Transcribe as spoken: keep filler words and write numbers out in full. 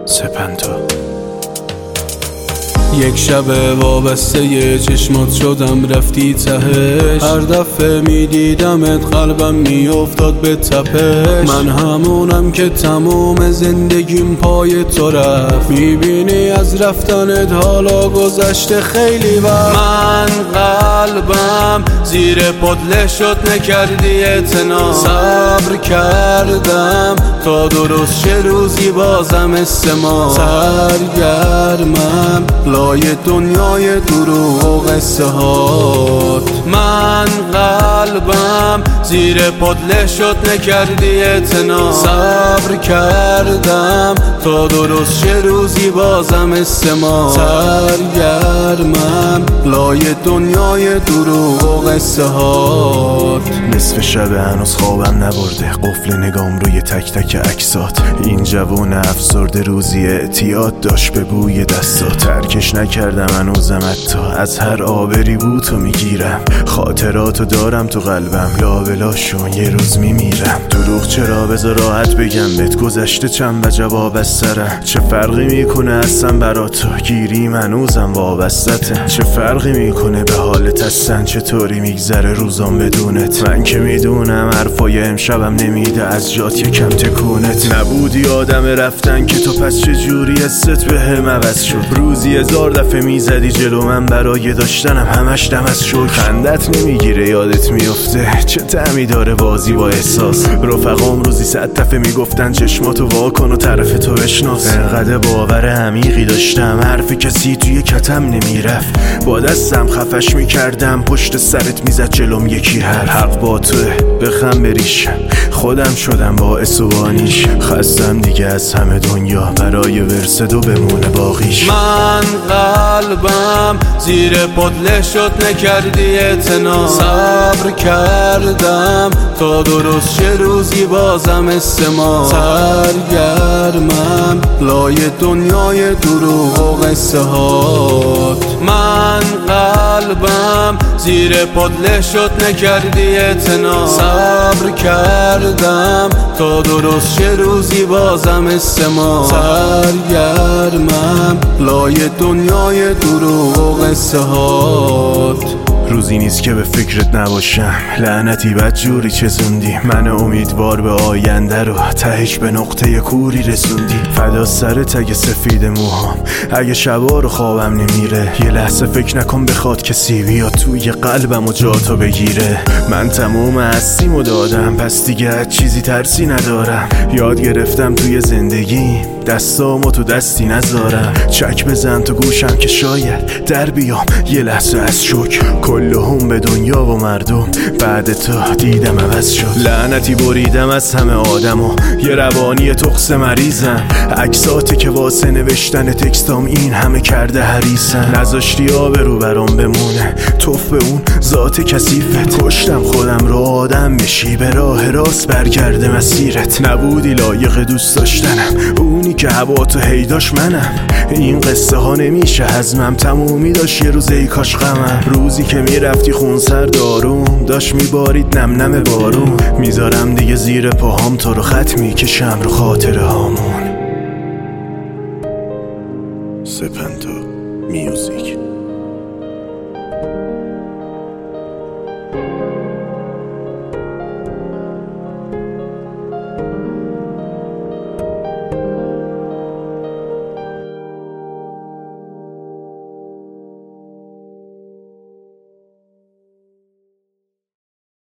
سپنتا. یک شب وابسته ی چشمات شدم رفتی تهش، هر دفعه می دیدمت قلبم می افتاد به تپش. من همونم که تموم زندگیم پای تو رفت، می بینی از رفتنت حالا گذشته خیلی وقت. من قلبم زیر پدله شد نکردی اعتنا، صبر کردم تا درست چه روزی بازم استما. سرگرمم لای دنیای دروغ و قصه هات. من قلبم زیر پدله شد نکردی اعتنا، صبر کردم تا درست چه روزی بازم استما. سرگرمم لای دنیای دروغ و قصه هات. نصف شب هنوز خوابم نبرده، قفل نگام روی تک تک عکسات. این جوون افسرده روزی اعتیاد داشت به بوی دستات. ترکش نکردم هنوزم حتی، از هر آبری بود تو میگیرم. خاطراتو دارم تو قلبم، لابلاشون یه روز میمیرم. دروغ چرا بذار راحت بگم بهت، گذشته چند و جواب از سرم. چه فرقی میکنه اصلا برا تو، گیریم هنوزم وابستته. چه فرقی میکنه به حالت هستن، چطوری میگذره روزام بدونت. من که میدونم حرفای امشبم نمیده از جات یکم تکونت. نبودی آدم رفتن که تو، پس چجوری حست به هم عوض شد؟ روزی هزار دفعه میزدی جلو من، برای داشتنم همش دم از شد. خندت نمیگیره یادت میفته، چه طعمی داره بازی با احساس. رفقام روزی صد دفعه میگفتن چشماتو وا کن و طرف تو بشناس. انقدر باور عمیقی داشتم حرف کسی توی کتم نمیرفت. با دستم خفش میکردم پشت سرت میزد جلوم یکی حرف. حق با توه بخم بریشم، خودم شدم باعث و بانیش. خستم دیگه از همه دنیا، برای ورس دو بمونه باقیش. من قلبم زیر پدله شد نکردی اعتنا، صبر کردم تا درست چه روزی بازم استما. سرگرمم لای دنیای دروغ و قصه هات. من قلبم زیر پدله شد نکردی اعتنا، صبر کردم تا درست چه روزی بازم استما. سرگرمم لای دنیای دروغ و قصه هات. روزی نیست که به فکرت نباشم، لعنتی بد جوری چزوندی. من امیدوار به آینده رو تهش به نقطه کوری رسوندی. فدا سر تگ سفید موهام، اگه شبا رو خوابم نمیره. یه لحظه فکر نکن بخواد کسی بیاد توی قلبم و جاتو بگیره. من تموم هستیمو دادم، پس دیگه چیزی ترسی ندارم. یاد گرفتم توی زندگی دستامو تو دستی نذارم. چک بزن تو گوشم که شاید در بیام یه لحظه از شوک. کلهم به دنیا و مردم بعد تو دیدم عوض شد. لعنتی بریدم از همه آدم و یه روانی تخص مریضم. عکساتی که واسه نوشتن تکستام این همه کرده حریصم. نذاشتی آبرو برام بمونه، توف به اون ذات کثیفت. کشتم خودم رو آدم بشی، به راه راست برگرده مسیرت. نبودی لایق دوست داشتنم، اونی که هوا تو هیداش منم. این قصه ها نمیشه هضمم، تمومی داشت یه روز ای کاش غمم. روزی که میرفتی خون سر داروم، داشت میبارید نم نم بارون. میذارم دیگه زیر پاهام تو رو خط میکشم رو خاطره هامون.